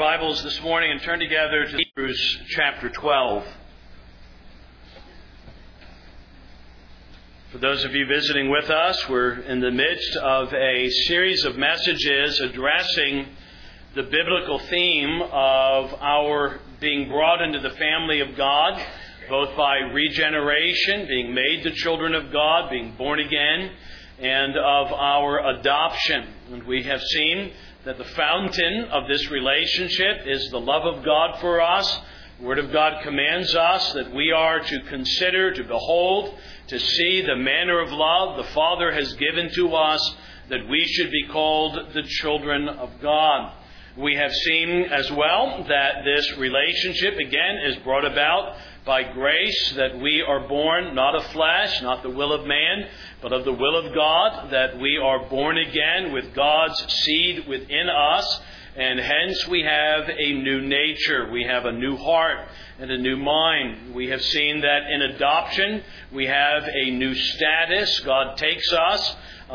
Bibles this morning and turn together to Hebrews chapter 12. For those of you visiting with us, we're in the midst of a series of messages addressing the biblical theme of our being brought into the family of God, both by regeneration, being made the children of God, being born again, and of our adoption. And we have seen that the fountain of this relationship is the love of God for us. The Word of God commands us that we are to consider, to behold, to see the manner of love the Father has given to us, that we should be called the children of God. We have seen as well that this relationship, again, is brought about by grace, that we are born not of flesh, not the will of man, but of the will of God, that we are born again with God's seed within us, and hence we have a new nature. We have a new heart and a new mind. We have seen that in adoption we have a new status. God takes us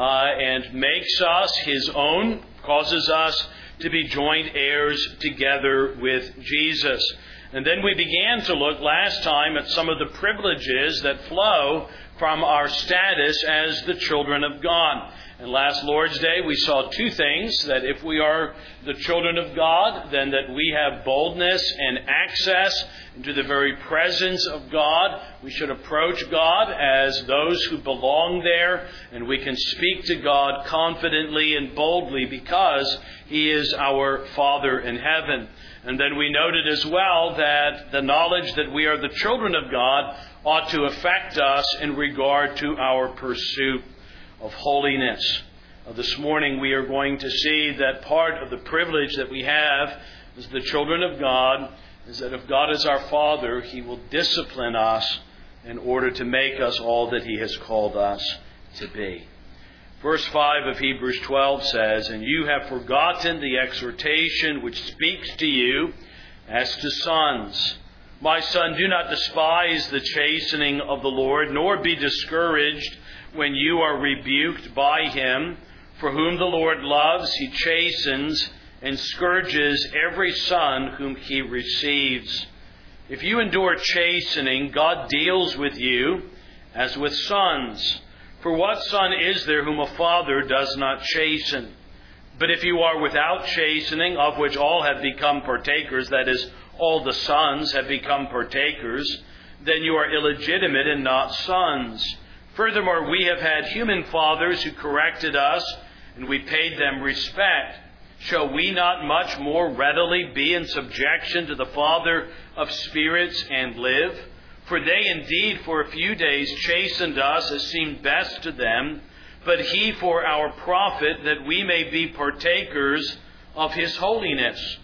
and makes us His own, causes us to be joint heirs together with Jesus. And then we began to look last time at some of the privileges that flow from our status as the children of God. And last Lord's Day we saw two things: that if we are the children of God, then that we have boldness and access into the very presence of God. We should approach God as those who belong there, and we can speak to God confidently and boldly because He is our Father in heaven. And then we noted as well that the knowledge that we are the children of God ought to affect us in regard to our pursuit of holiness. This morning we are going to see that part of the privilege that we have as the children of God is that if God is our Father, He will discipline us in order to make us all that He has called us to be. Verse 5 of Hebrews 12 says, "And you have forgotten the exhortation which speaks to you as to sons. My son, do not despise the chastening of the Lord, nor be discouraged when you are rebuked by Him. For whom the Lord loves, He chastens and scourges every son whom He receives. If you endure chastening, God deals with you as with sons. For what son is there whom a father does not chasten? But if you are without chastening, of which all have become partakers," that is, all the sons have become partakers, "then you are illegitimate and not sons. Furthermore, we have had human fathers who corrected us, and we paid them respect. Shall we not much more readily be in subjection to the Father of spirits and live? For they indeed for a few days chastened us as seemed best to them, but He for our profit, that we may be partakers of His holiness.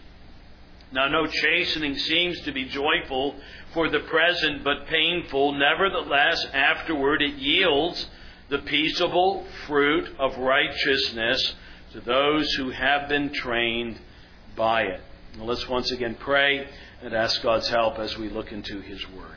Now no chastening seems to be joyful for the present, but painful. Nevertheless, afterward it yields the peaceable fruit of righteousness to those who have been trained by it." Now let's once again pray and ask God's help as we look into His Word.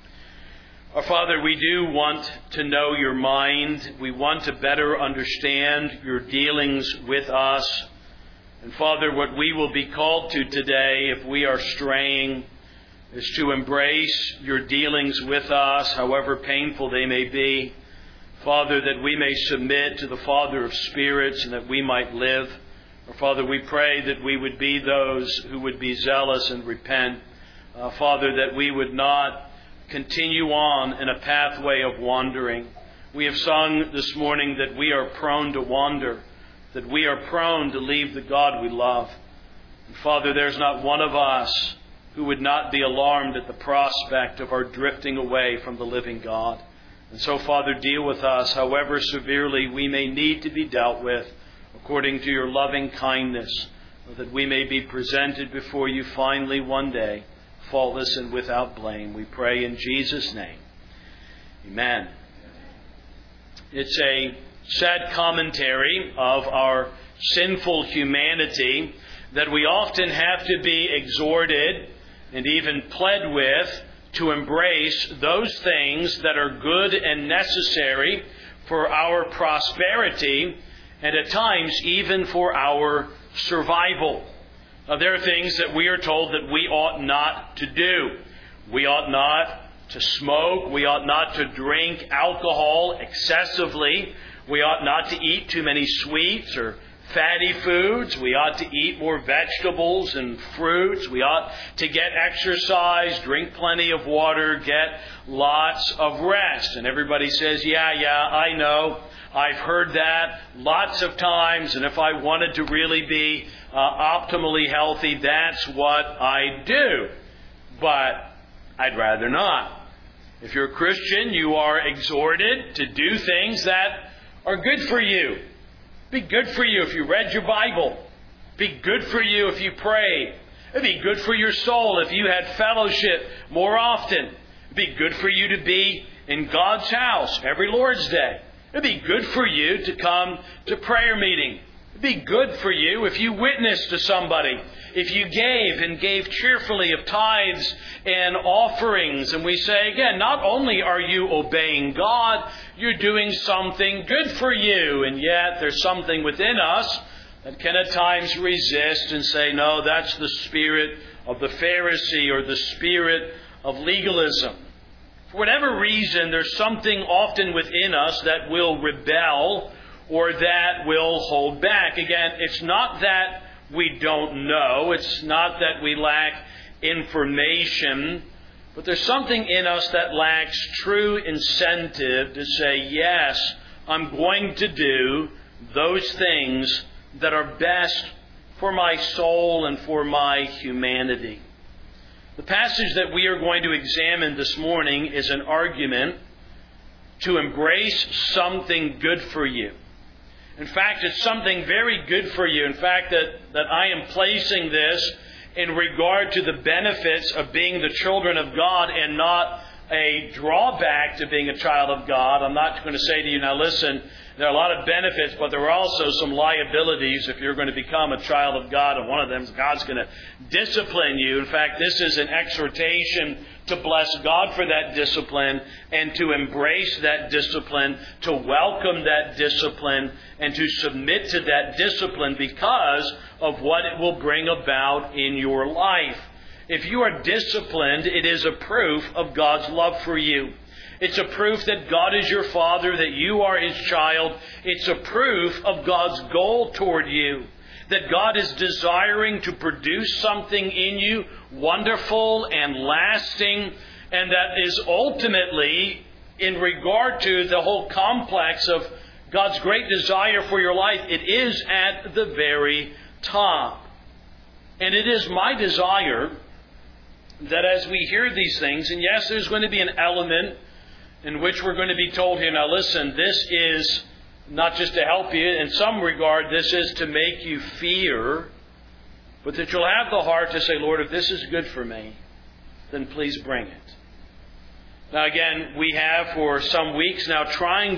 Our Father, we do want to know Your mind. We want to better understand Your dealings with us. And Father, what we will be called to today, if we are straying, is to embrace Your dealings with us, however painful they may be. Father, that we may submit to the Father of spirits and that we might live. Or Father, we pray that we would be those who would be zealous and repent. Father, that we would not continue on in a pathway of wandering. We have sung this morning that we are prone to wander, that we are prone to leave the God we love. And Father, there's not one of us who would not be alarmed at the prospect of our drifting away from the living God. And so, Father, deal with us however severely we may need to be dealt with, according to Your loving kindness, that we may be presented before You finally one day, faultless and without blame. We pray in Jesus' name. Amen. It's a sad commentary of our sinful humanity that we often have to be exhorted and even pled with to embrace those things that are good and necessary for our prosperity and at times even for our survival. There are things that we are told that we ought not to do. We ought not to smoke. We ought not to drink alcohol excessively. We ought not to eat too many sweets or fatty foods. We ought to eat more vegetables and fruits. We ought to get exercise, drink plenty of water, get lots of rest. And everybody says, yeah, I know. I've heard that lots of times, and if I wanted to really be optimally healthy, that's what I do. But I'd rather not. If you're a Christian, you are exhorted to do things that are good for you. Be good for you if you read your Bible. Be good for you if you pray. It'd be good for your soul if you had fellowship more often. It'd be good for you to be in God's house every Lord's Day. It'd be good for you to come to prayer meeting. It'd be good for you if you witnessed to somebody. If you gave cheerfully of tithes and offerings. And we say again, not only are you obeying God, you're doing something good for you. And yet there's something within us that can at times resist and say, no, that's the spirit of the Pharisee or the spirit of legalism. For whatever reason, there's something often within us that will rebel or that will hold back. Again, it's not that we don't know. It's not that we lack information. But there's something in us that lacks true incentive to say, yes, I'm going to do those things that are best for my soul and for my humanity. The passage that we are going to examine this morning is an argument to embrace something good for you. In fact, it's something very good for you. In fact, that I am placing this in regard to the benefits of being the children of God and not a drawback to being a child of God. I'm not going to say to you, now listen, there are a lot of benefits, but there are also some liabilities if you're going to become a child of God. And one of them is God's going to discipline you. In fact, this is an exhortation to bless God for that discipline and to embrace that discipline, to welcome that discipline, and to submit to that discipline because of what it will bring about in your life. If you are disciplined, it is a proof of God's love for you. It's a proof that God is your Father, that you are His child. It's a proof of God's goal toward you, that God is desiring to produce something in you wonderful and lasting, and that is ultimately in regard to the whole complex of God's great desire for your life. It is at the very top. And it is my desire that as we hear these things, and yes, there's going to be an element in which we're going to be told here, now listen, this is not just to help you. In some regard, this is to make you fear. But that you'll have the heart to say, Lord, if this is good for me, then please bring it. Now again, we have for some weeks now trying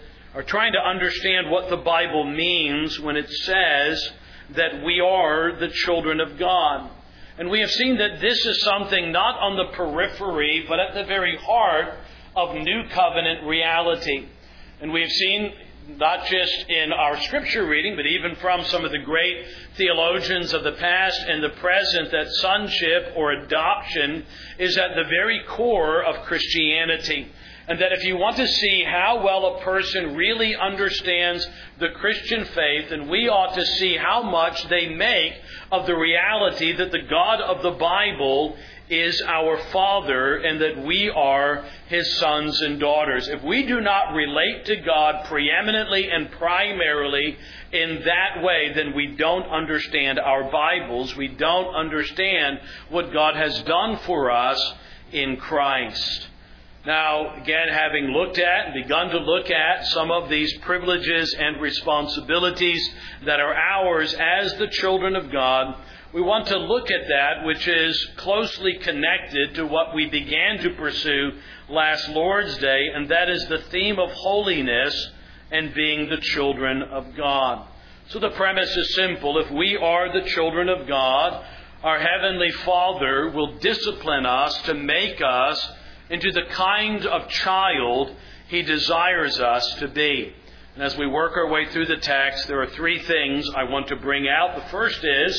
to understand what the Bible means when it says that we are the children of God. And we have seen that this is something not on the periphery, but at the very heart of New Covenant reality. And we have seen, not just in our Scripture reading, but even from some of the great theologians of the past and the present, that sonship or adoption is at the very core of Christianity. And that if you want to see how well a person really understands the Christian faith, then we ought to see how much they make of the reality that the God of the Bible is our Father and that we are His sons and daughters. If we do not relate to God preeminently and primarily in that way, then we don't understand our Bibles. We don't understand what God has done for us in Christ. Now, again, having looked at and begun to look at some of these privileges and responsibilities that are ours as the children of God, we want to look at that which is closely connected to what we began to pursue last Lord's Day, and that is the theme of holiness and being the children of God. So the premise is simple. If we are the children of God, our Heavenly Father will discipline us to make us into the kind of child He desires us to be. And as we work our way through the text, there are three things I want to bring out. The first is,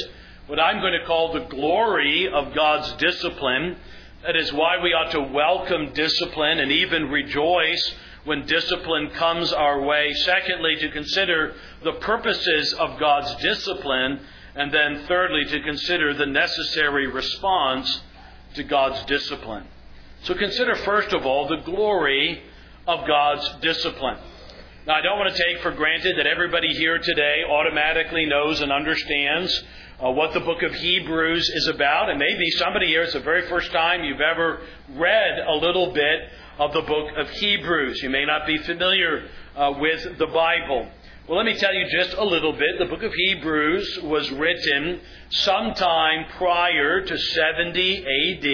what I'm going to call the glory of God's discipline. That is why we ought to welcome discipline and even rejoice when discipline comes our way. Secondly, to consider the purposes of God's discipline. And then thirdly, to consider the necessary response to God's discipline. So consider first of all the glory of God's discipline. Now, I don't want to take for granted that everybody here today automatically knows and understands what the book of Hebrews is about. And maybe somebody here, it's the very first time you've ever read a little bit of the book of Hebrews. You may not be familiar with the Bible. Well, let me tell you just a little bit. The book of Hebrews was written sometime prior to 70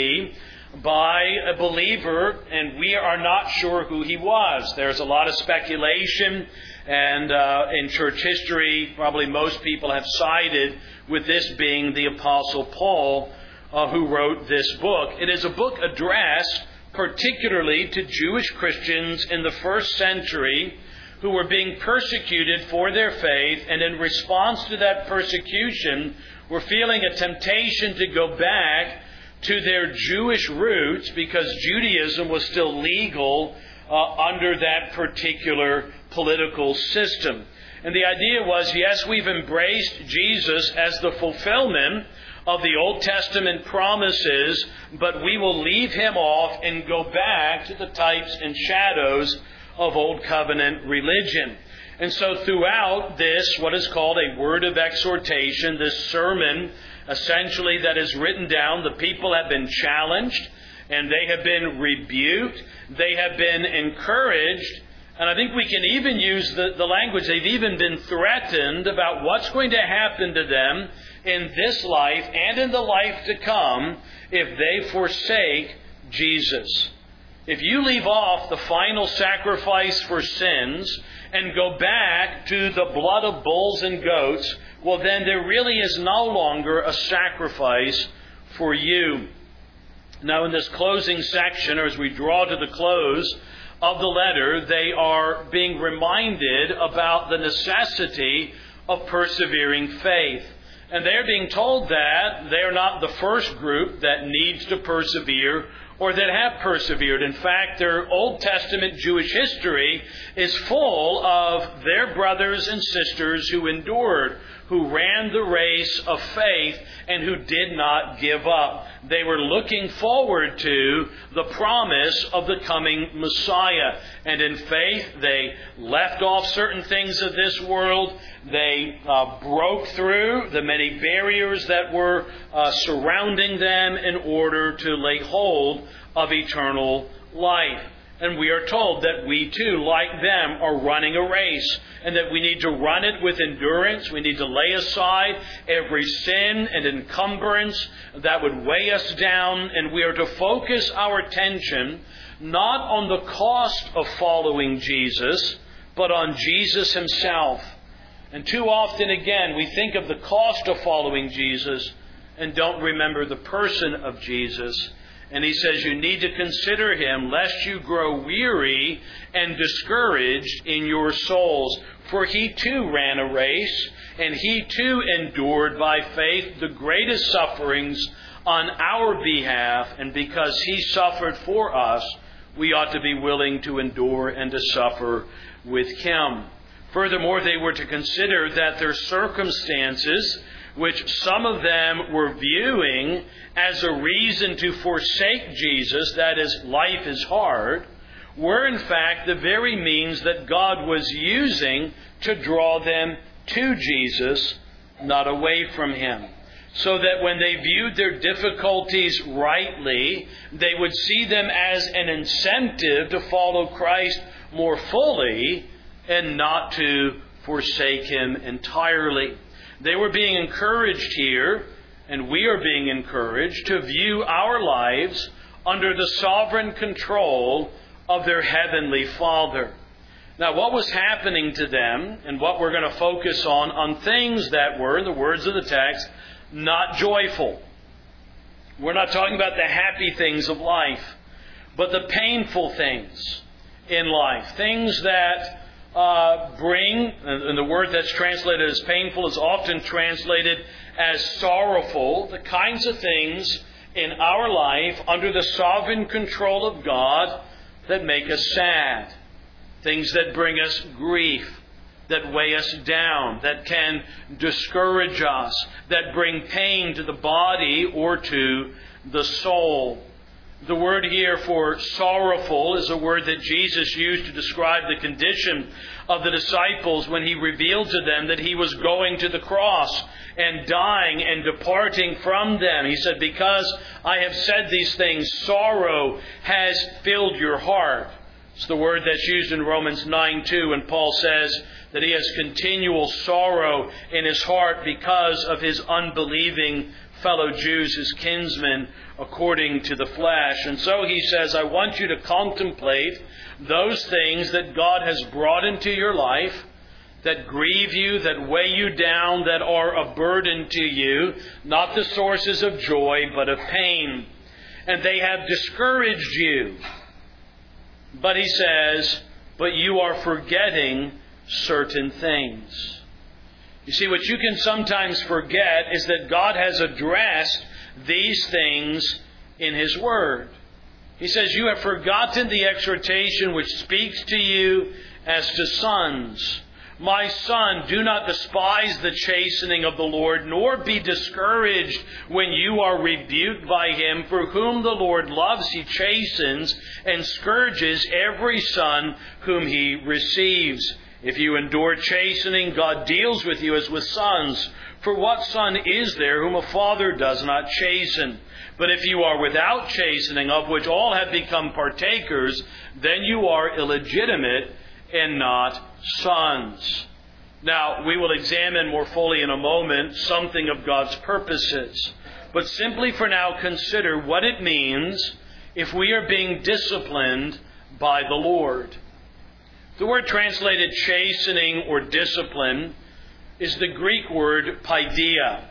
A.D. by a believer, and we are not sure who he was. There's a lot of speculation, and in church history, probably most people have sided with this being the Apostle Paul who wrote this book. It is a book addressed particularly to Jewish Christians in the first century who were being persecuted for their faith, and in response to that persecution were feeling a temptation to go back to their Jewish roots because Judaism was still legal under that particular political system. And the idea was, yes, we've embraced Jesus as the fulfillment of the Old Testament promises, but we will leave him off and go back to the types and shadows of Old Covenant religion. And so throughout this, what is called a word of exhortation, this sermon essentially that is written down, the people have been challenged and they have been rebuked, they have been encouraged, and I think we can even use the language, they've even been threatened about what's going to happen to them in this life and in the life to come if they forsake Jesus. If you leave off the final sacrifice for sins and go back to the blood of bulls and goats, well, then there really is no longer a sacrifice for you. Now, in this closing section, or as we draw to the close of the letter, they are being reminded about the necessity of persevering faith. And they're being told that they are not the first group that needs to persevere or that have persevered. In fact, their Old Testament Jewish history is full of their brothers and sisters who endured, who ran the race of faith, and who did not give up. They were looking forward to the promise of the coming Messiah. And in faith, they left off certain things of this world. They broke through the many barriers that were surrounding them in order to lay hold of eternal life. And we are told that we too, like them, are running a race, and that we need to run it with endurance. We need to lay aside every sin and encumbrance that would weigh us down, and we are to focus our attention not on the cost of following Jesus, but on Jesus himself. And too often, again, we think of the cost of following Jesus and don't remember the person of Jesus. And he says you need to consider him lest you grow weary and discouraged in your souls. For he too ran a race, and he too endured by faith the greatest sufferings on our behalf. And because he suffered for us, we ought to be willing to endure and to suffer with him. Furthermore, they were to consider that their circumstances, which some of them were viewing as a reason to forsake Jesus, that is, life is hard, were in fact the very means that God was using to draw them to Jesus, not away from him. So that when they viewed their difficulties rightly, they would see them as an incentive to follow Christ more fully and not to forsake him entirely. They were being encouraged here, and we are being encouraged to view our lives under the sovereign control of their Heavenly Father. Now, what was happening to them, and what we're going to focus on things that were, in the words of the text, not joyful. We're not talking about the happy things of life, but the painful things in life. Things that bring, and the word that's translated as painful is often translated as sorrowful, the kinds of things in our life under the sovereign control of God that make us sad, things that bring us grief, that weigh us down, that can discourage us, that bring pain to the body or to the soul. The word here for sorrowful is a word that Jesus used to describe the condition of the disciples when He revealed to them that He was going to the cross and dying and departing from them. He said, because I have said these things, sorrow has filled your heart. It's the word that's used in Romans 9:2, and Paul says that he has continual sorrow in his heart because of his unbelieving fellow Jews, his kinsmen, according to the flesh. And so he says, I want you to contemplate those things that God has brought into your life that grieve you, that weigh you down, that are a burden to you, not the sources of joy, but of pain. And they have discouraged you. But he says, but you are forgetting certain things. You see, what you can sometimes forget is that God has addressed these things in His Word. He says, you have forgotten the exhortation which speaks to you as to sons. My son, do not despise the chastening of the Lord, nor be discouraged when you are rebuked by Him. For whom the Lord loves, He chastens and scourges every son whom He receives. If you endure chastening, God deals with you as with sons. For what son is there whom a father does not chasten? But if you are without chastening, of which all have become partakers, then you are illegitimate and not sons. Now, we will examine more fully in a moment something of God's purposes. But simply for now, consider what it means if we are being disciplined by the Lord. The word translated chastening or discipline is the Greek word paideia.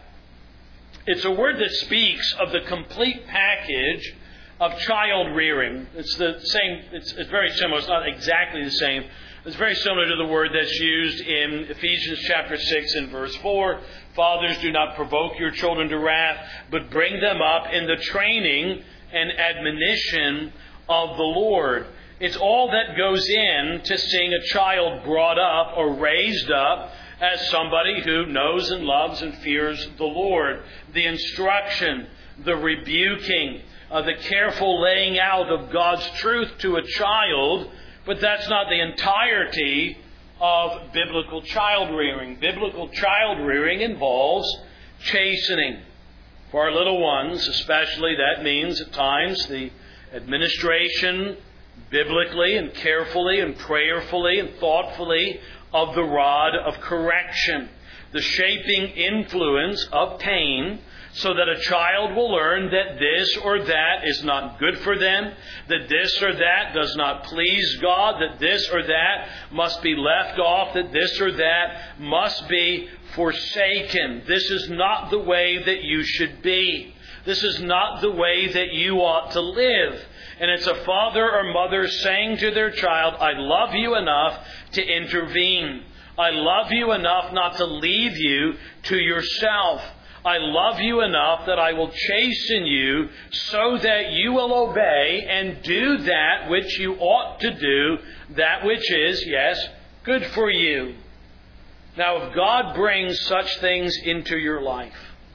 It's a word that speaks of the complete package of child rearing. It's the same. It's very similar. It's not exactly the same. It's very similar to the word that's used in Ephesians chapter 6 and verse 4. Fathers, do not provoke your children to wrath, but bring them up in the training and admonition of the Lord. It's all that goes in to seeing a child brought up or raised up as somebody who knows and loves and fears the Lord. The instruction, the rebuking, the careful laying out of God's truth to a child, but that's not the entirety of biblical child rearing. Biblical child rearing involves chastening. For our little ones, especially, that means at times the administration biblically and carefully and prayerfully and thoughtfully of the rod of correction, the shaping influence of pain, so that a child will learn that this or that is not good for them, that this or that does not please God, that this or that must be left off, that this or that must be forsaken. This is not the way that you should be. This is not the way that you ought to live. And it's a father or mother saying to their child, I love you enough to intervene. I love you enough not to leave you to yourself. I love you enough that I will chasten you so that you will obey and do that which you ought to do, that which is, yes, good for you. Now, if God brings such things into your life,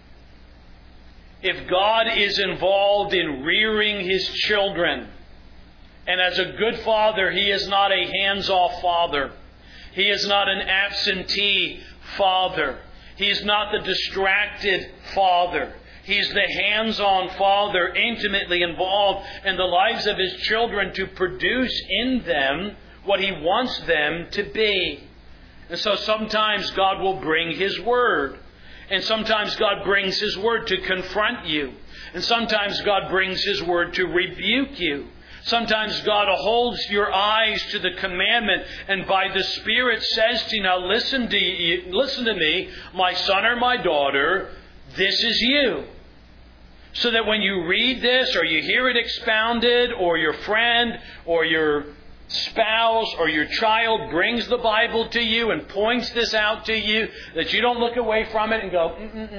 if God is involved in rearing His children, and as a good father, He is not a hands-off father. He is not an absentee father. He is not the distracted father. He's the hands-on father, intimately involved in the lives of His children to produce in them what He wants them to be. And so sometimes God will bring His Word. And sometimes God brings His Word to confront you. And sometimes God brings His Word to rebuke you. Sometimes God holds your eyes to the commandment and by the Spirit says to you, now listen to me, my son or my daughter, this is you. So that when you read this or you hear it expounded, or your friend or your spouse or your child brings the Bible to you and points this out to you, that you don't look away from it and go,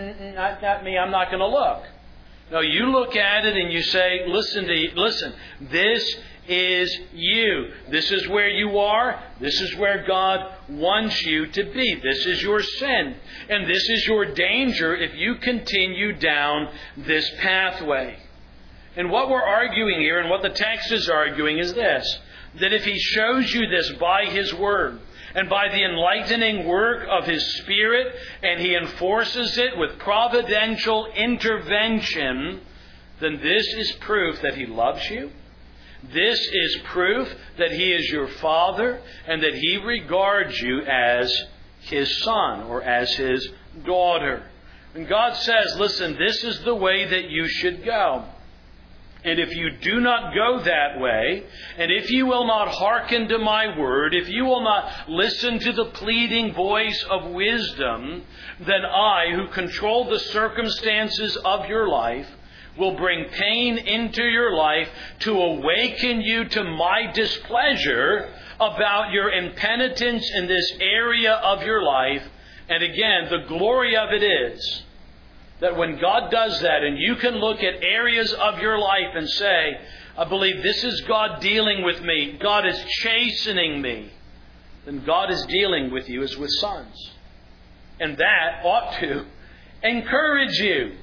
not me, I'm not going to look. No, you look at it and you say, listen, this is you. This is where you are. This is where God wants you to be. This is your sin. And this is your danger if you continue down this pathway. And what we're arguing here, and what the text is arguing, is this: that if He shows you this by His Word, and by the enlightening work of His Spirit, and He enforces it with providential intervention, then this is proof that He loves you. This is proof that He is your Father, and that He regards you as His son or as His daughter. And God says, listen, this is the way that you should go. And if you do not go that way, and if you will not hearken to my word, if you will not listen to the pleading voice of wisdom, then I, who control the circumstances of your life, will bring pain into your life to awaken you to my displeasure about your impenitence in this area of your life. And again, the glory of it is that when God does that, and you can look at areas of your life and say, I believe this is God dealing with me, God is chastening me, then God is dealing with you as with sons. And that ought to encourage you.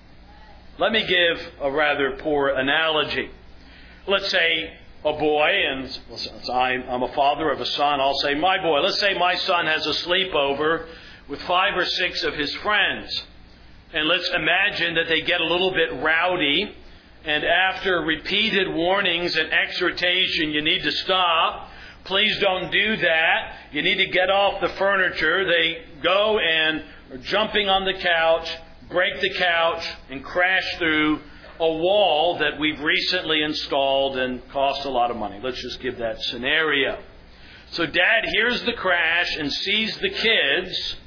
Let me give a rather poor analogy. Let's say a boy, and since I'm a father of a son, I'll say my boy. Let's say my son has a sleepover with 5 or 6 of his friends. And let's imagine that they get a little bit rowdy, and after repeated warnings and exhortation, you need to stop. Please don't do that. You need to get off the furniture. They go and are jumping on the couch, break the couch, and crash through a wall that we've recently installed and cost a lot of money. Let's just give that scenario. So Dad hears the crash and sees the kids.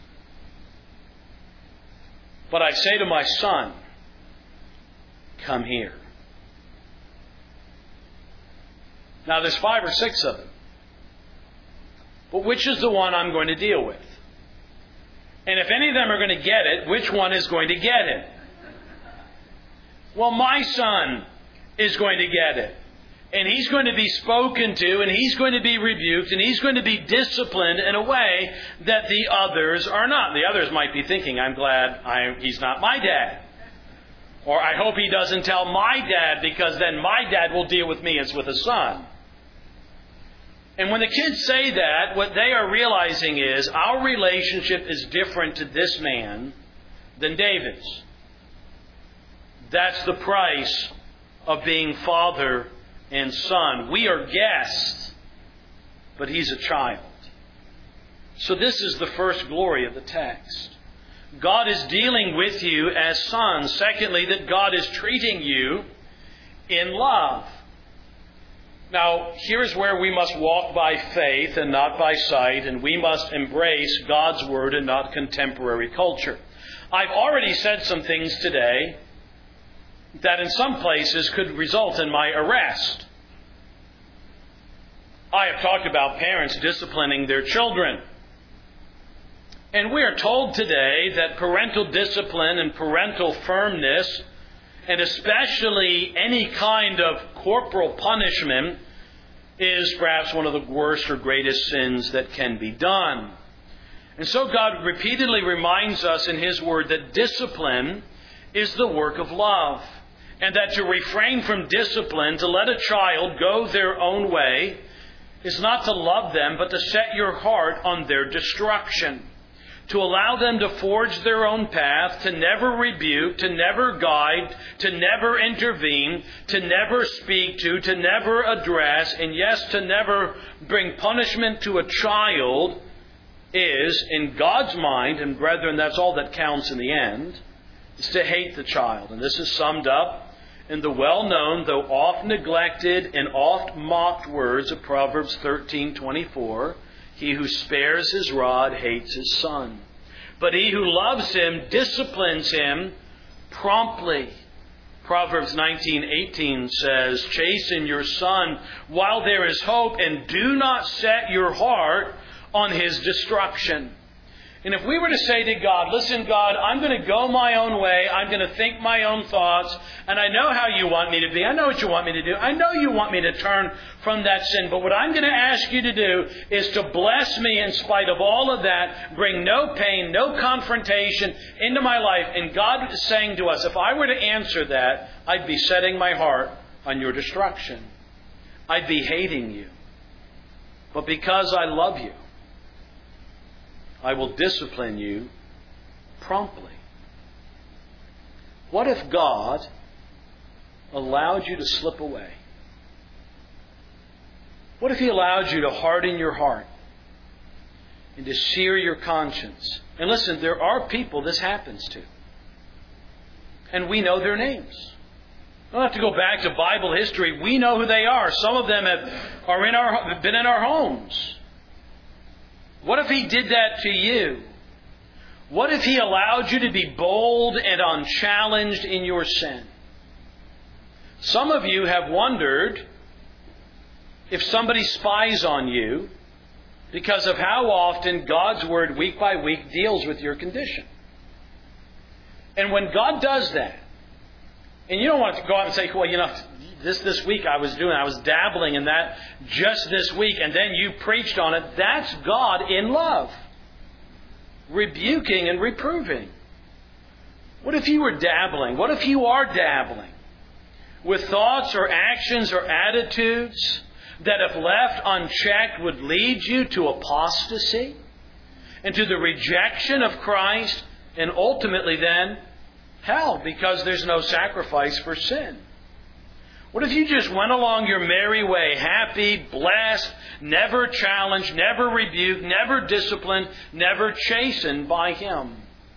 But I say to my son, come here. Now there's 5 or 6 of them. But which is the one I'm going to deal with? And if any of them are going to get it, which one is going to get it? Well, my son is going to get it. And he's going to be spoken to, and he's going to be rebuked, and he's going to be disciplined in a way that the others are not. The others might be thinking, I'm glad he's not my dad. Or I hope he doesn't tell my dad, because then my dad will deal with me as with a son. And when the kids say that, what they are realizing is our relationship is different to this man than David's. That's the price of being father and son. We are guests, but he's a child. So this is the first glory of the text. God is dealing with you as sons. Secondly, that God is treating you in love. Now, here's where we must walk by faith and not by sight, and we must embrace God's Word and not contemporary culture. I've already said some things today that in some places could result in my arrest. I have talked about parents disciplining their children. And we are told today that parental discipline and parental firmness, and especially any kind of corporal punishment, is perhaps one of the worst or greatest sins that can be done. And so God repeatedly reminds us in His Word that discipline is the work of love. And that to refrain from discipline, to let a child go their own way, is not to love them, but to set your heart on their destruction. To allow them to forge their own path, to never rebuke, to never guide, to never intervene, to never speak to never address, and yes, to never bring punishment to a child is, in God's mind, and brethren, that's all that counts in the end, is to hate the child. And this is summed up in the well-known, though oft neglected and oft mocked words of Proverbs 13:24, he who spares his rod hates his son, but he who loves him disciplines him promptly. Proverbs 19:18 says, "Chasten your son while there is hope, and do not set your heart on his destruction." And if we were to say to God, "Listen, God, I'm going to go my own way. I'm going to think my own thoughts. And I know how you want me to be. I know what you want me to do. I know you want me to turn from that sin. But what I'm going to ask you to do is to bless me in spite of all of that. Bring no pain, no confrontation into my life." And God is saying to us, if I were to answer that, I'd be setting my heart on your destruction. I'd be hating you. But because I love you, I will discipline you promptly. What if God allowed you to slip away? What if He allowed you to harden your heart and to sear your conscience? And listen, there are people this happens to. And we know their names. We don't have to go back to Bible history. We know who they are. Some of them have been in our homes. What if He did that to you? What if He allowed you to be bold and unchallenged in your sin? Some of you have wondered if somebody spies on you because of how often God's Word week by week deals with your condition. And when God does that, and you don't want to go out and say, well, this week I was dabbling in that just this week, and then you preached on it. That's God in love, rebuking and reproving. What if you were dabbling? What if you are dabbling with thoughts or actions or attitudes that, if left unchecked, would lead you to apostasy and to the rejection of Christ, and ultimately then hell, because there's no sacrifice for sin? What if you just went along your merry way, happy, blessed, never challenged, never rebuked, never disciplined, never chastened by Him?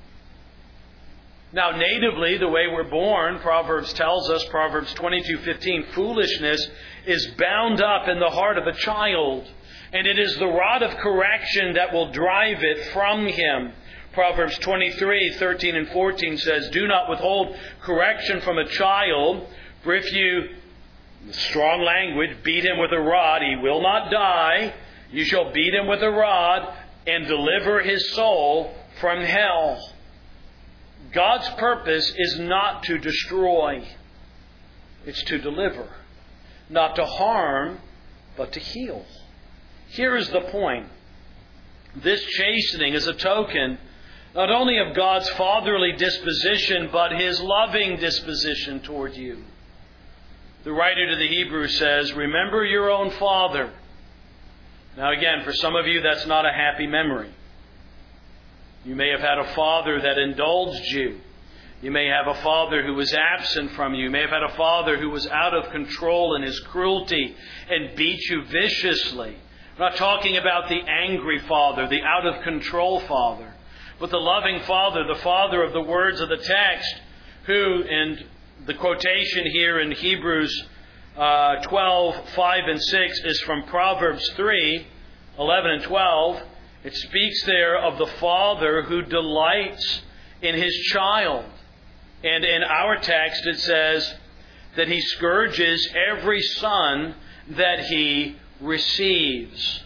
Now, natively, the way we're born, Proverbs tells us, Proverbs 22:15, foolishness is bound up in the heart of a child, and it is the rod of correction that will drive it from him. Proverbs 23:13 and 14 says, "Do not withhold correction from a child, for if you," strong language, "beat him with a rod, he will not die. You shall beat him with a rod and deliver his soul from hell." God's purpose is not to destroy. It's to deliver. Not to harm, but to heal. Here is the point. This chastening is a token not only of God's fatherly disposition, but His loving disposition toward you. The writer to the Hebrews says, "Remember your own father." Now again, for some of you, that's not a happy memory. You may have had a father that indulged you. You may have a father who was absent from you. You may have had a father who was out of control in his cruelty and beat you viciously. I'm not talking about the angry father, the out of control father, but the loving father, the father of the words of the text, who, in the quotation here in Hebrews 12:5 and 6 is from Proverbs 3:11 and 12. It speaks there of the father who delights in his child. And in our text it says that he scourges every son that he receives.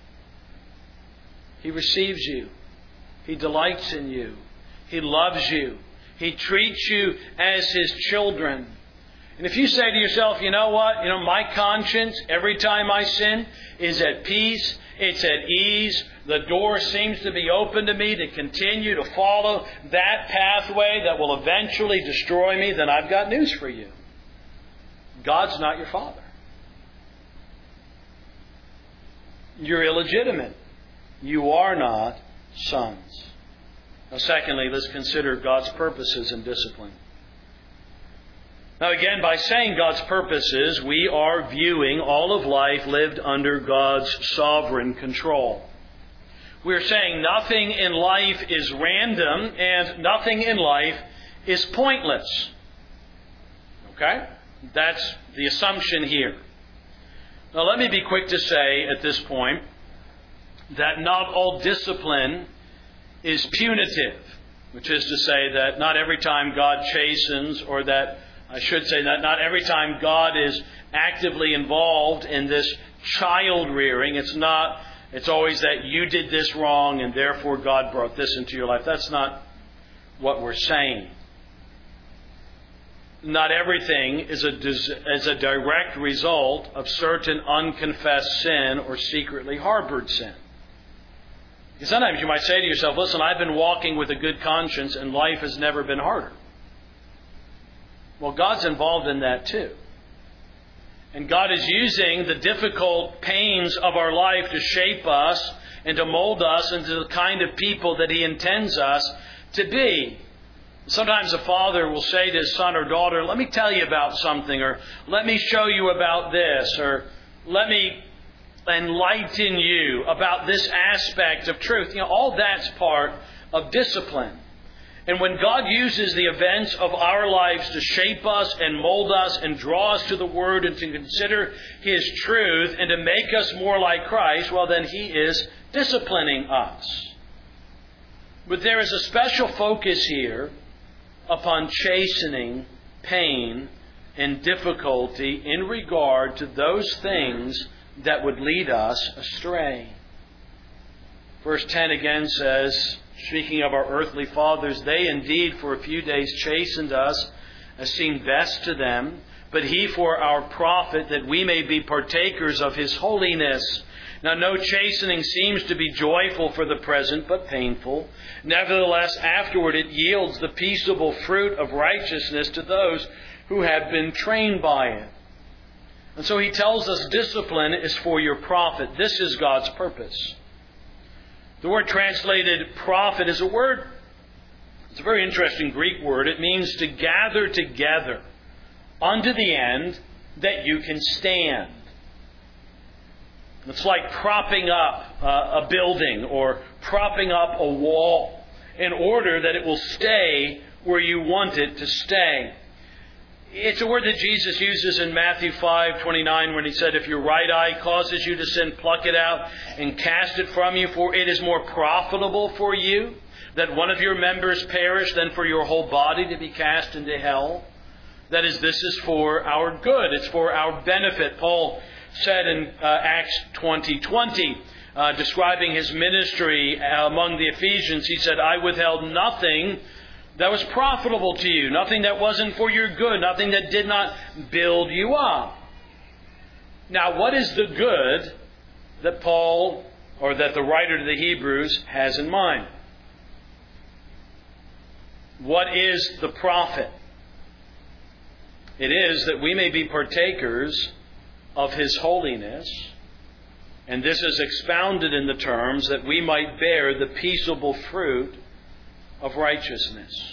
He receives you. He delights in you. He loves you. He treats you as His children. And if you say to yourself, you know what? My conscience, every time I sin, is at peace. It's at ease. The door seems to be open to me to continue to follow that pathway that will eventually destroy me, then I've got news for you. God's not your father. You're illegitimate. You are not sons. Now, secondly, let's consider God's purposes in discipline. Now, again, by saying God's purposes, we are viewing all of life lived under God's sovereign control. We're saying nothing in life is random and nothing in life is pointless. Okay? That's the assumption here. Now, let me be quick to say at this point that not all discipline is punitive, which is to say that not every time God chastens or that I should say that not every time God is actively involved in this child rearing, it's always that you did this wrong and therefore God brought this into your life. That's not what we're saying. Not everything is a direct result of certain unconfessed sin or secretly harbored sin. Because sometimes you might say to yourself, listen, I've been walking with a good conscience and life has never been harder. Well, God's involved in that too. And God is using the difficult pains of our life to shape us and to mold us into the kind of people that He intends us to be. Sometimes a father will say to his son or daughter, let me tell you about something, or let me show you about this, or let me enlighten you about this aspect of truth. All that's part of discipline. And when God uses the events of our lives to shape us and mold us and draw us to the Word and to consider His truth and to make us more like Christ, well, then He is disciplining us. But there is a special focus here upon chastening pain and difficulty in regard to those things that would lead us astray. Verse 10 again says, speaking of our earthly fathers, they indeed for a few days chastened us as seemed best to them, but He for our profit, that we may be partakers of His holiness. Now no chastening seems to be joyful for the present, but painful. Nevertheless, afterward it yields the peaceable fruit of righteousness to those who have been trained by it. And so He tells us discipline is for your profit. This is God's purpose. The word translated profit is it's a very interesting Greek word. It means to gather together unto the end that you can stand. It's like propping up a building or propping up a wall in order that it will stay where you want it to stay. It's a word that Jesus uses in Matthew 5:29 when He said, if your right eye causes you to sin, pluck it out and cast it from you, for it is more profitable for you that one of your members perish than for your whole body to be cast into hell. That is, this is for our good. It's for our benefit. Paul said in Acts 20:20, describing his ministry among the Ephesians, he said, I withheld nothing that was profitable to you, nothing that wasn't for your good, nothing that did not build you up. Now, what is the good that Paul, or that the writer to the Hebrews, has in mind? What is the profit? It is that we may be partakers of His holiness, and this is expounded in the terms that we might bear the peaceable fruit of righteousness.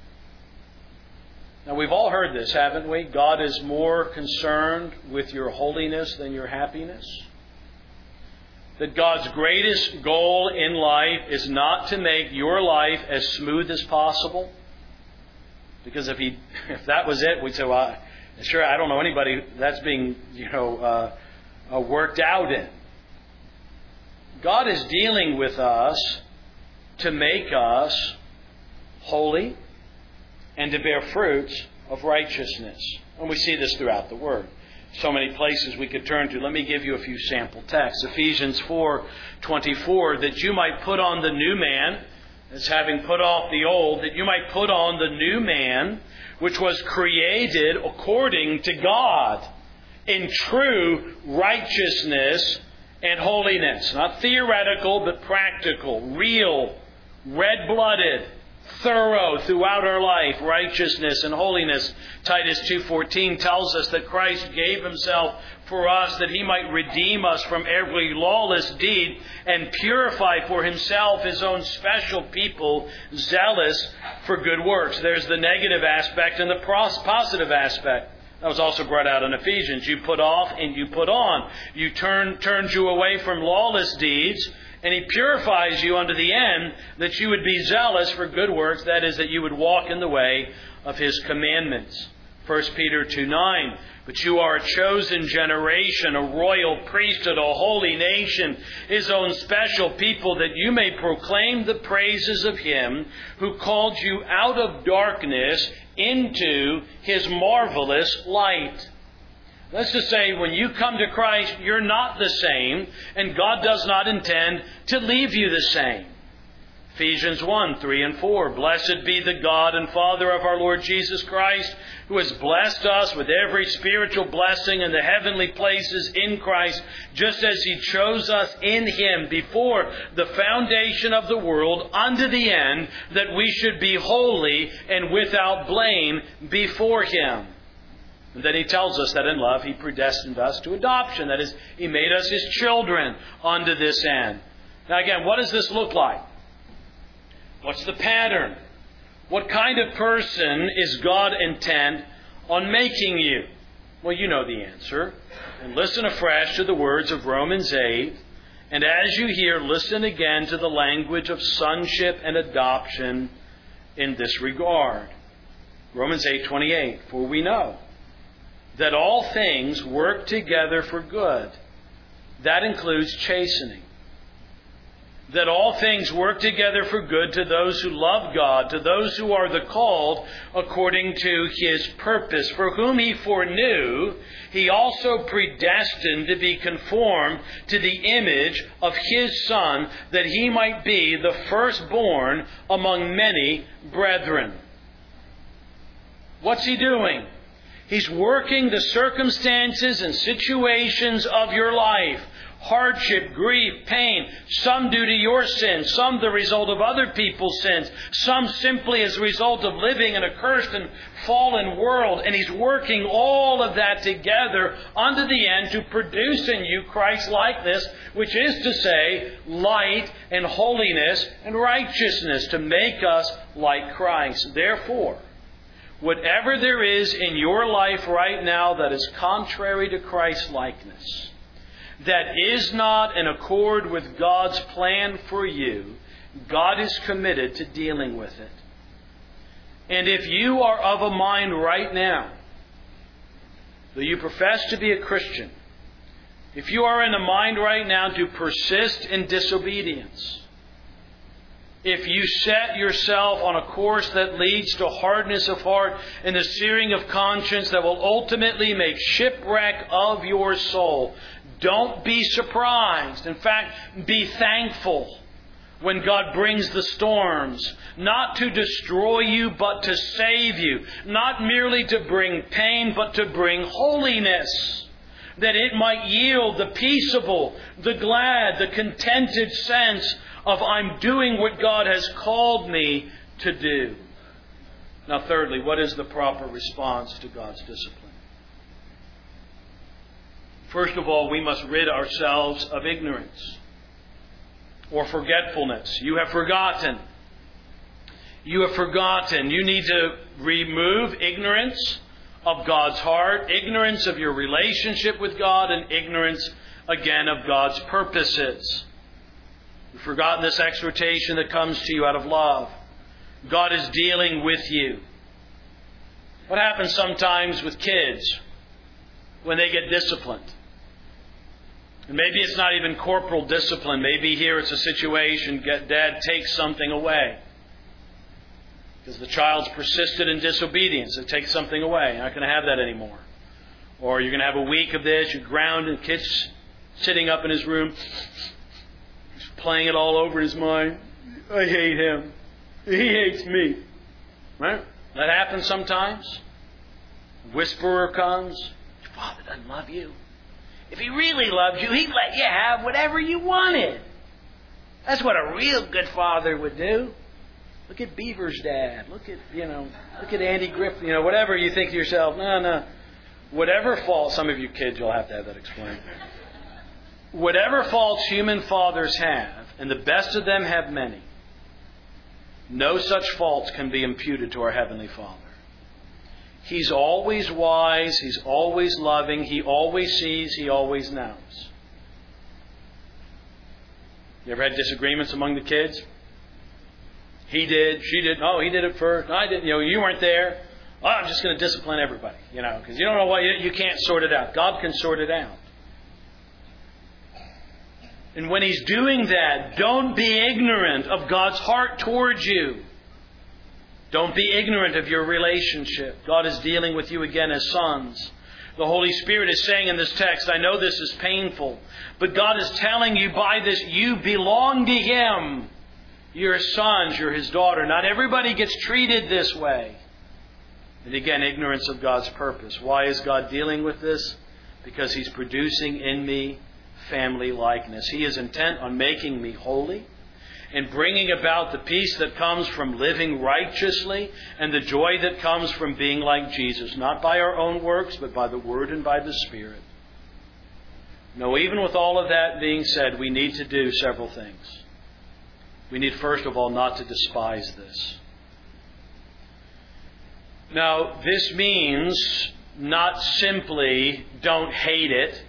Now, we've all heard this, haven't we? God is more concerned with your holiness than your happiness. That God's greatest goal in life is not to make your life as smooth as possible. Because if that was it, we'd say, well, sure, I don't know anybody that's being, worked out in. God is dealing with us to make us holy and to bear fruits of righteousness. And we see this throughout the Word. So many places we could turn to. Let me give you a few sample texts. Ephesians 4:24, that you might put on the new man, as having put off the old, that you might put on the new man, which was created according to God in true righteousness and holiness. Not theoretical, but practical, real, red-blooded, thorough throughout our life, righteousness and holiness. Titus 2:14 tells us that Christ gave Himself for us that He might redeem us from every lawless deed and purify for Himself His own special people, zealous for good works. There's the negative aspect and the positive aspect. That was also brought out in Ephesians. You put off and you put on. You turns you away from lawless deeds, and He purifies you unto the end that you would be zealous for good works. That is, that you would walk in the way of His commandments. 1 Peter 2:9. But you are a chosen generation, a royal priesthood, a holy nation, His own special people, that you may proclaim the praises of Him who called you out of darkness into His marvelous light. That's to say, when you come to Christ, you're not the same, and God does not intend to leave you the same. Ephesians 1, 3 and 4. Blessed be the God and Father of our Lord Jesus Christ, who has blessed us with every spiritual blessing in the heavenly places in Christ, just as He chose us in Him before the foundation of the world, unto the end that we should be holy and without blame before Him. And then He tells us that in love He predestined us to adoption. That is, He made us His children unto this end. Now again, what does this look like? What's the pattern? What kind of person is God intent on making you? Well, you know the answer. And listen afresh to the words of Romans 8. And as you hear, listen again to the language of sonship and adoption in this regard. Romans 8:28. For we know that all things work together for good. That includes chastening. That all things work together for good to those who love God, to those who are the called according to His purpose. For whom He foreknew, He also predestined to be conformed to the image of His Son, that He might be the firstborn among many brethren. What's He doing? He's working the circumstances and situations of your life. Hardship, grief, pain, some due to your sins, some the result of other people's sins, some simply as a result of living in a cursed and fallen world. And He's working all of that together unto the end to produce in you Christ-likeness, which is to say, light and holiness and righteousness, to make us like Christ. Therefore, whatever there is in your life right now that is contrary to Christ-likeness, that is not in accord with God's plan for you, God is committed to dealing with it. And if you are of a mind right now, though you profess to be a Christian, if you are in a mind right now to persist in disobedience, if you set yourself on a course that leads to hardness of heart and the searing of conscience that will ultimately make shipwreck of your soul, don't be surprised. In fact, be thankful when God brings the storms, not to destroy you, but to save you. Not merely to bring pain, but to bring holiness, that it might yield the peaceable, the glad, the contented sense of I'm doing what God has called me to do. Now, thirdly, what is the proper response to God's discipline? First of all, we must rid ourselves of ignorance or forgetfulness. You have forgotten. You have forgotten. You need to remove ignorance of God's heart, ignorance of your relationship with God, and ignorance, again, of God's purposes. You've forgotten this exhortation that comes to you out of love. God is dealing with you. What happens sometimes with kids when they get disciplined? And maybe it's not even corporal discipline. Maybe here it's a situation, Dad takes something away. Because the child's persisted in disobedience. It takes something away. You're not going to have that anymore. Or you're going to have a week of this. You're grounded. The kid's sitting up in his room. He's playing it all over his mind. I hate him. He hates me. Right? That happens sometimes. A whisperer comes. Your father doesn't love you. If he really loved you, he'd let you have whatever you wanted. That's what a real good father would do. Look at Beaver's dad. Look at Andy Griffin. Whatever you think to yourself, no. Whatever faults, some of you kids, you'll have to have that explained. Whatever faults human fathers have, and the best of them have many, no such faults can be imputed to our Heavenly Father. He's always wise. He's always loving. He always sees. He always knows. You ever had disagreements among the kids? He did. She did. Oh, he did it first. I didn't. You weren't there. Oh, I'm just going to discipline everybody. Because you don't know what you can't sort it out. God can sort it out. And when He's doing that, don't be ignorant of God's heart towards you. Don't be ignorant of your relationship. God is dealing with you again as sons. The Holy Spirit is saying in this text, I know this is painful, but God is telling you by this, you belong to Him. You're His sons, you're His daughter. Not everybody gets treated this way. And again, ignorance of God's purpose. Why is God dealing with this? Because He's producing in me family likeness. He is intent on making me holy and bringing about the peace that comes from living righteously and the joy that comes from being like Jesus, not by our own works, but by the Word and by the Spirit. No, even with all of that being said, we need to do several things. We need, first of all, not to despise this. Now, this means not simply don't hate it,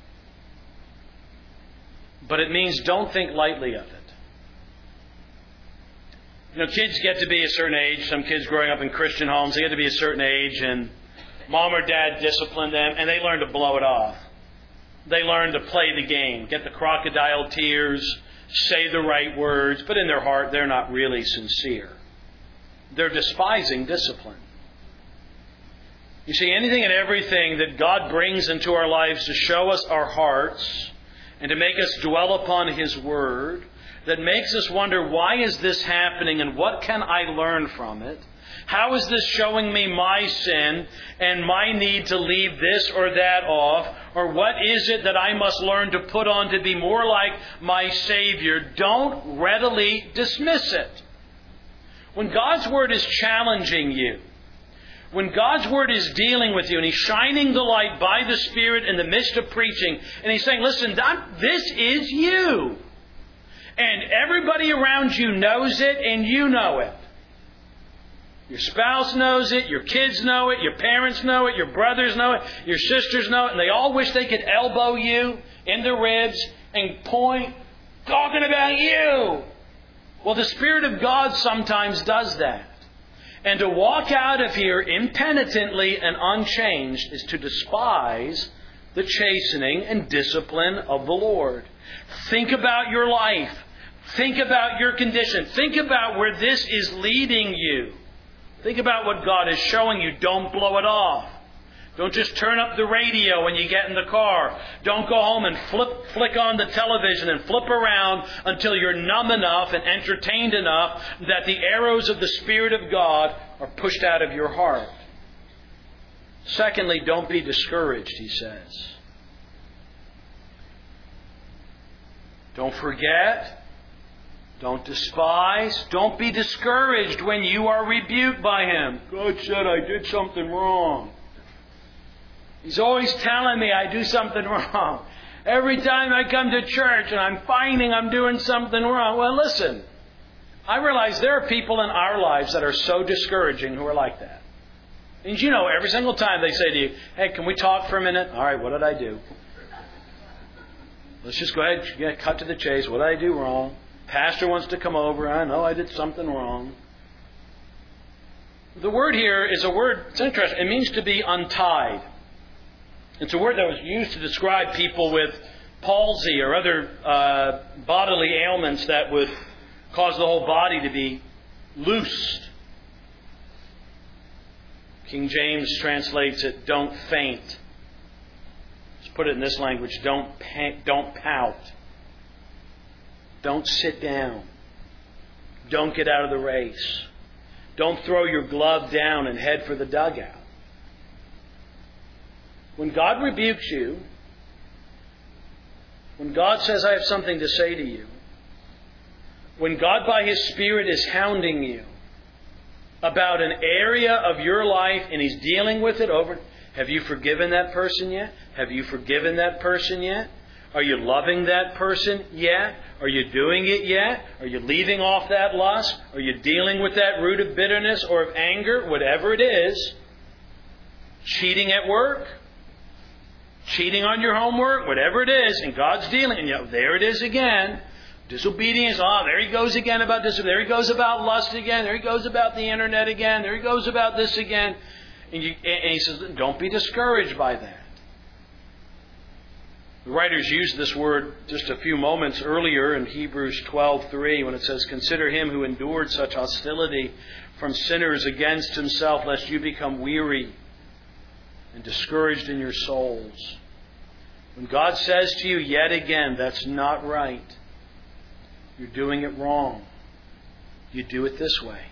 but it means don't think lightly of it. You know, kids get to be a certain age. Some kids growing up in Christian homes, they get to be a certain age, and mom or dad discipline them, and they learn to blow it off. They learn to play the game, get the crocodile tears, say the right words, but in their heart, they're not really sincere. They're despising discipline. You see, anything and everything that God brings into our lives to show us our hearts and to make us dwell upon His Word, that makes us wonder, why is this happening and what can I learn from it? How is this showing me my sin and my need to leave this or that off? Or what is it that I must learn to put on to be more like my Savior? Don't readily dismiss it. When God's Word is challenging you, when God's Word is dealing with you and He's shining the light by the Spirit in the midst of preaching, and He's saying, listen, this is you. And everybody around you knows it, and you know it. Your spouse knows it, your kids know it, your parents know it, your brothers know it, your sisters know it, and they all wish they could elbow you in the ribs and point, talking about you. Well, the Spirit of God sometimes does that. And to walk out of here impenitently and unchanged is to despise the chastening and discipline of the Lord. Think about your life. Think about your condition. Think about where this is leading you. Think about what God is showing you. Don't blow it off. Don't just turn up the radio when you get in the car. Don't go home and flick on the television and flip around until you're numb enough and entertained enough that the arrows of the Spirit of God are pushed out of your heart. Secondly, don't be discouraged, he says. Don't forget. Don't despise. Don't be discouraged when you are rebuked by Him. God said I did something wrong. He's always telling me I do something wrong. Every time I come to church and I'm finding I'm doing something wrong. Well, listen. I realize there are people in our lives that are so discouraging who are like that. And you know, every single time they say to you, hey, can we talk for a minute? All right, what did I do? Let's just go ahead, cut to the chase. What did I do wrong? Pastor wants to come over. I know I did something wrong. The word here is a word, it's interesting. It means to be untied. It's a word that was used to describe people with palsy or other bodily ailments that would cause the whole body to be loosed. King James translates it, don't faint. Let's put it in this language, don't pout. Don't sit down. Don't get out of the race. Don't throw your glove down and head for the dugout. When God rebukes you, when God says, I have something to say to you, when God by His Spirit is hounding you about an area of your life and He's dealing with it over, have you forgiven that person yet? Have you forgiven that person yet? Are you loving that person yet? Are you doing it yet? Are you leaving off that lust? Are you dealing with that root of bitterness or of anger? Whatever it is. Cheating at work? Cheating on your homework? Whatever it is. And God's dealing. And there it is again. Disobedience. There he goes again about this. There he goes about lust again. There he goes about the internet again. There he goes about this again. And he says, don't be discouraged by that. The writers used this word just a few moments earlier in Hebrews 12:3 when it says, "Consider him who endured such hostility from sinners against himself, lest you become weary and discouraged in your souls." When God says to you yet again, that's not right, you're doing it wrong, you do it this way.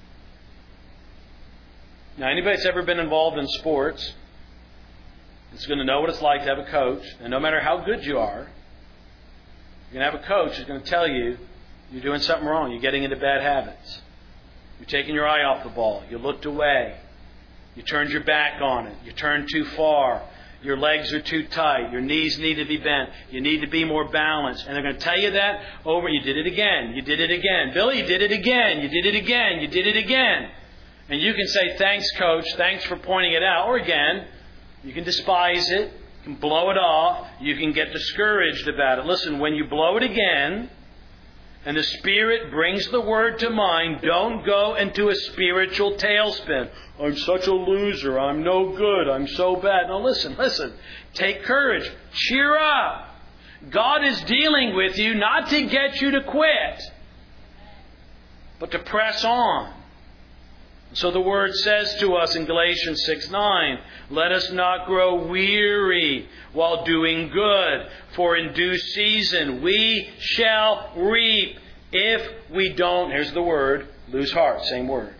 Now, anybody that's ever been involved in sports is going to know what it's like to have a coach. And no matter how good you are, you're going to have a coach who's going to tell you you're doing something wrong. You're getting into bad habits. You're taking your eye off the ball. You looked away. You turned your back on it. You turned too far. Your legs are too tight. Your knees need to be bent. You need to be more balanced. And they're going to tell you that over. You did it again. You did it again. Billy, you did it again. You did it again. You did it again. And you can say, "Thanks, coach. Thanks for pointing it out." Or again, you can despise it. You can blow it off. You can get discouraged about it. Listen, when you blow it again and the Spirit brings the word to mind, don't go into a spiritual tailspin. "I'm such a loser. I'm no good. I'm so bad." No, listen. Take courage. Cheer up. God is dealing with you not to get you to quit, but to press on. So the Word says to us in Galatians 6:9, "Let us not grow weary while doing good, for in due season we shall reap if we don't," here's the word, "lose heart." Same word.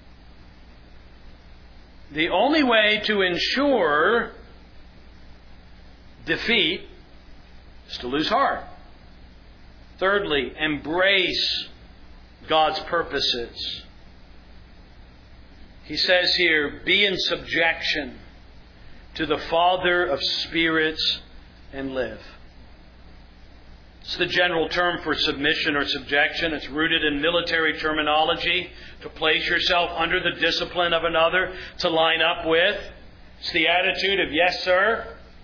The only way to ensure defeat is to lose heart. Thirdly, embrace God's purposes. He says here, "Be in subjection to the Father of spirits and live." It's the general term for submission or subjection. It's rooted in military terminology, to place yourself under the discipline of another, to line up with. It's the attitude of, "Yes, sir."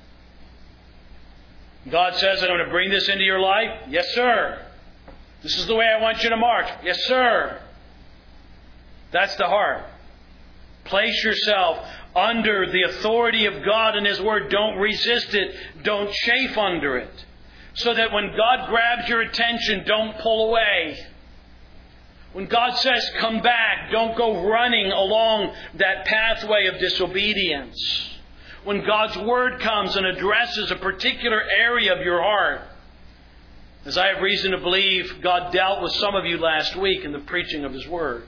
God says, "I'm going to bring this into your life." "Yes, sir." "This is the way I want you to march." "Yes, sir." That's the heart. Place yourself under the authority of God and His Word. Don't resist it. Don't chafe under it. So that when God grabs your attention, don't pull away. When God says, "Come back," don't go running along that pathway of disobedience. When God's Word comes and addresses a particular area of your heart, as I have reason to believe God dealt with some of you last week in the preaching of His Word.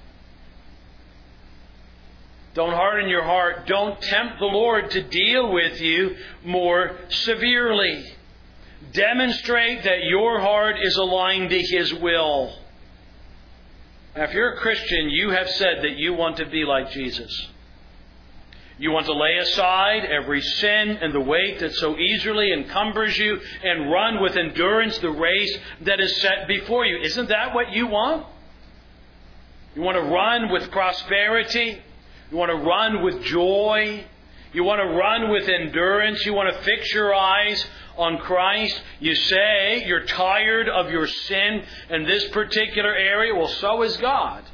Don't harden your heart. Don't tempt the Lord to deal with you more severely. Demonstrate that your heart is aligned to His will. Now, if you're a Christian, you have said that you want to be like Jesus. You want to lay aside every sin and the weight that so easily encumbers you and run with endurance the race that is set before you. Isn't that what you want? You want to run with prosperity. You want to run with joy. You want to run with endurance. You want to fix your eyes on Christ. You say you're tired of your sin in this particular area. Well, so is God.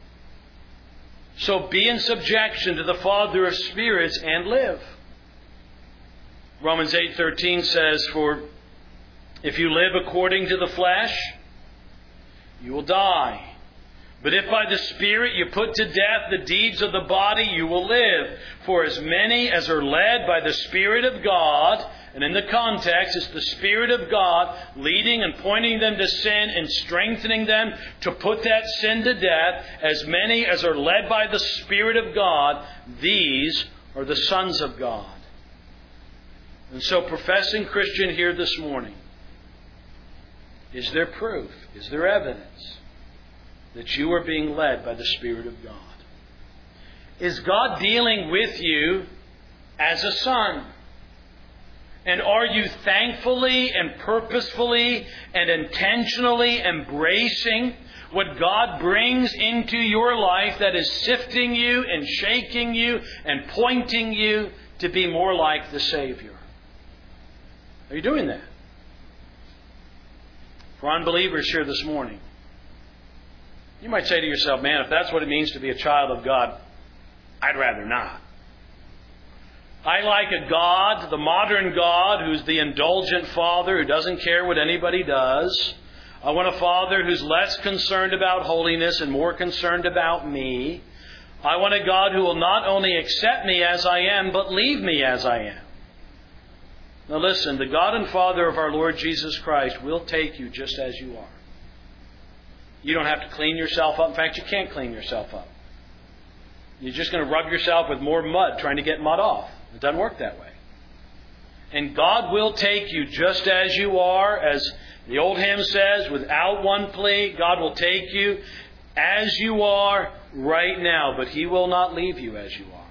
So be in subjection to the Father of spirits and live. Romans 8:13 says, "For if you live according to the flesh, you will die. But if by the Spirit you put to death the deeds of the body, you will live. For as many as are led by the Spirit of God," and in the context, it's the Spirit of God leading and pointing them to sin and strengthening them to put that sin to death, "as many as are led by the Spirit of God, these are the sons of God." And so, professing Christian here this morning, is there proof? Is there evidence that you are being led by the Spirit of God? Is God dealing with you as a son? And are you thankfully and purposefully and intentionally embracing what God brings into your life that is sifting you and shaking you and pointing you to be more like the Savior? Are you doing that? For unbelievers here this morning, you might say to yourself, "Man, if that's what it means to be a child of God, I'd rather not." I like a God, the modern God, who's the indulgent Father who doesn't care what anybody does. I want a Father who's less concerned about holiness and more concerned about me. I want a God who will not only accept me as I am, but leave me as I am. Now listen, the God and Father of our Lord Jesus Christ will take you just as you are. You don't have to clean yourself up. In fact, you can't clean yourself up. You're just going to rub yourself with more mud trying to get mud off. It doesn't work that way. And God will take you just as you are. As the old hymn says, without one plea, God will take you as you are right now. But He will not leave you as you are.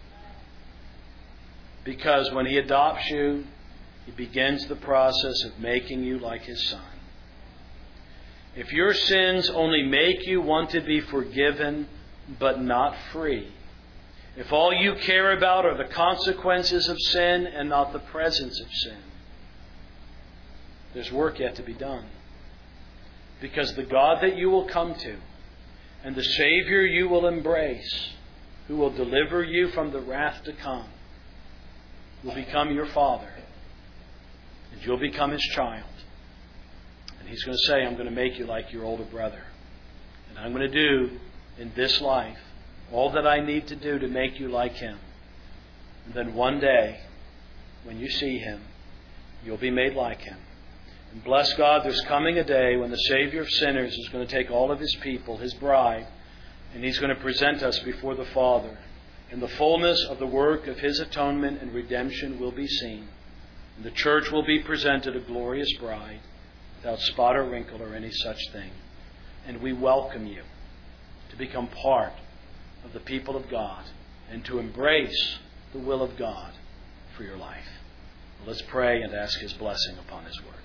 Because when He adopts you, He begins the process of making you like His Son. If your sins only make you want to be forgiven but not free, if all you care about are the consequences of sin and not the presence of sin, there's work yet to be done. Because the God that you will come to and the Savior you will embrace, who will deliver you from the wrath to come, will become your Father. And you'll become His child. And He's going to say, I'm going to make you like your older brother. And I'm going to do in this life all that I need to do to make you like Him. And then one day, when you see Him, you'll be made like Him. And bless God, there's coming a day when the Savior of sinners is going to take all of His people, His bride, and He's going to present us before the Father. And the fullness of the work of His atonement and redemption will be seen. And the church will be presented a glorious bride, without spot or wrinkle or any such thing. And we welcome you to become part of the people of God and to embrace the will of God for your life. Let's pray and ask His blessing upon His word.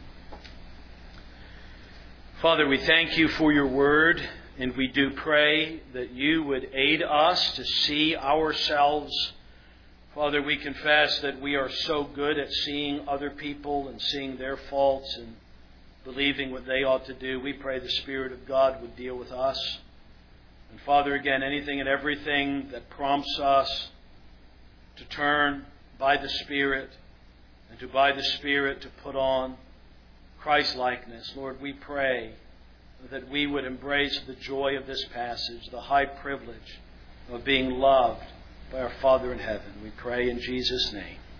Father, we thank You for Your word, and we do pray that You would aid us to see ourselves. Father, we confess that we are so good at seeing other people and seeing their faults and believing what they ought to do. We pray the Spirit of God would deal with us. And Father, again, anything and everything that prompts us to turn by the Spirit and to by the Spirit to put on Christ-likeness, Lord, we pray that we would embrace the joy of this passage, the high privilege of being loved by our Father in heaven. We pray in Jesus' name.